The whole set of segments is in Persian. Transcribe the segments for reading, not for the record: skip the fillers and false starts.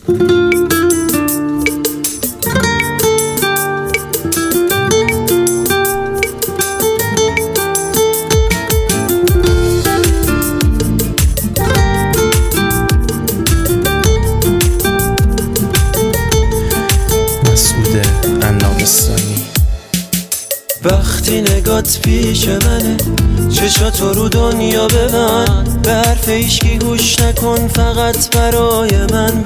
وقتی نگات پیش منه چشاتو رو دنیا ببند، به حرف هیچکی گوش نکن، فقط برای من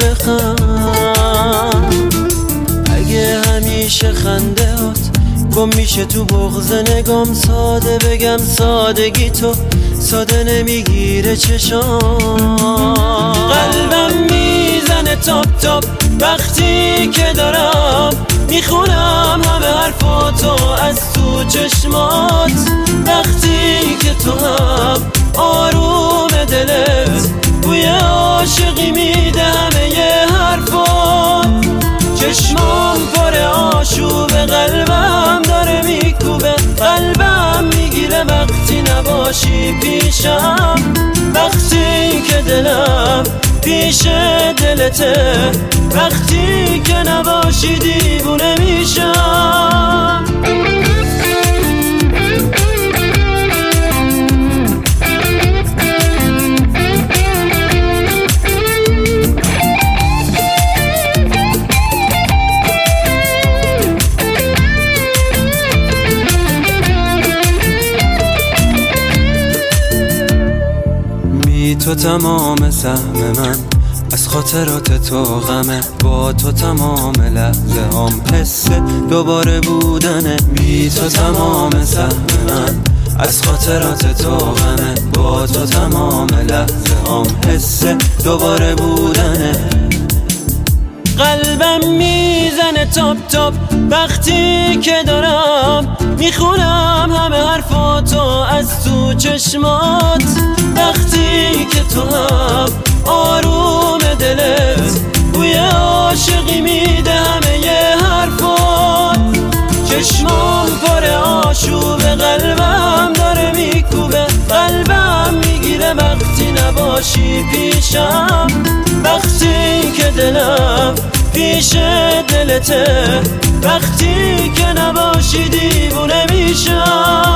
بخند. اگه همیشه خنده هات گم میشه تو بغض نگام، ساده بگم سادگی تو ساده نمیگیره چشام. قلبم میزنه تاپ تاپ وقتی که دارم میخونم همه حرفاتو از تو چشمات، وقتی که تو هم آروم دلت بوی عاشقی میده همه ی حرفات. چشمام پر آشوب قلبم داره میکوبه، قلبم میگیره وقتی نباشی پیشم، وقتی که دلم پیش دلته، وقتی که نباشی دیوونه میشم. تو تمام سهم من از خاطرات تو غمه، با تو تمام لحظه هم حس دوباره بودنه. بی تو تمام سهم من از خاطرات تو غمه، با تو تمام لحظه هم حس دوباره بودنه. قلبم میزنه تاپ تاپ وقتی که دارم میخونم همه حرفاتو از تو چشمات، وقتی که تو هم آروم دلت بوی عاشقی میده همه ی حرفات. چشمام پر آشوب قلبم داره میکوبه، قلبم میگیره وقتی نباشی پیشم، وقتی که دلم پیش دلته، وقتی که نباشی دیوونه میشم.